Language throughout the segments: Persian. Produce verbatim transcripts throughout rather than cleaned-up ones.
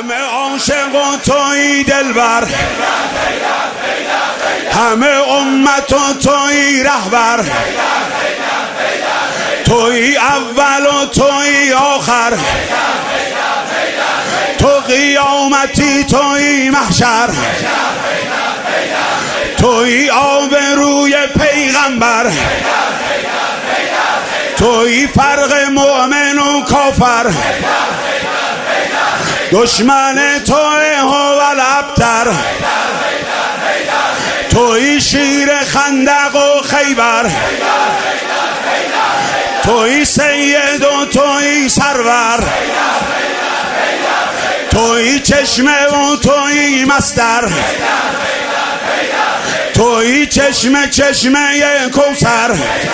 همه عاشق و تویی دلبر، همه امت و تویی رهبر، تویی اول و تویی آخر، تو قیامتی تویی محشر، تویی آبروی پیغمبر، تویی فرق مؤمن و کافر، دشمن توی هو الابتر، تویی شیر خندق و خیبر، تویی سید و تویی سرور، تویی چشمه و تویی مصدر، تویی چشمه چشمه کوثر،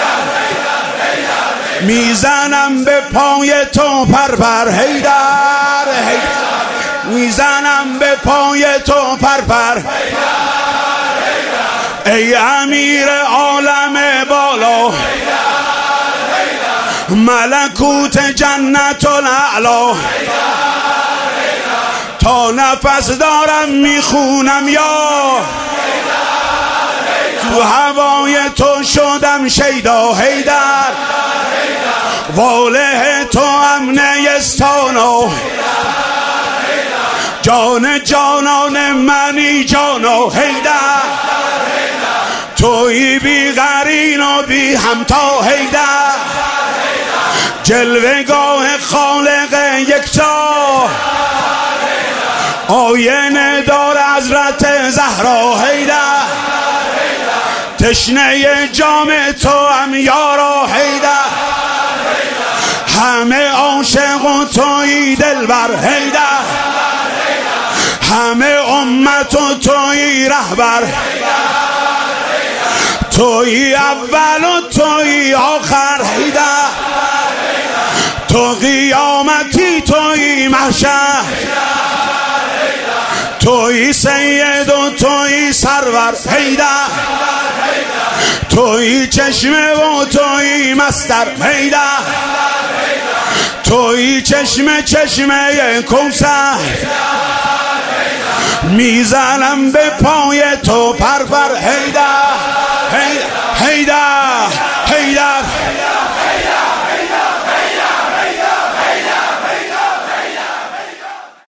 میزنم به پای تو پرپر حیدر، میزنم به پای تو پرپر، ای امیر عالم بالا، ملکوت جنت الاعلا، تا نفس دارم میخونم یا تو هوای تو شدم شیدا حیدر، واله تو هم نیستانا، جان جانان منی جانا حیدر، تویی بی قرین و بی همتا حیدر، جلوه‌گاه خالق یکتا، آینه دار حضرت زهرا حیدر، تشنه جام تو هم یارا حیدر، همه عاشق و تویی دلبر حیدر، همه امت و تویی رهبر، تویی اول و تویی آخر حیدر، تو قیامتی تویی محشر، تویی سید و تویی سرور حیدر، تویی چشمه و تویی مصدر حیدر، تویی چشمه چشمه کوثر، میزنم به پای تو پرپر حیدر،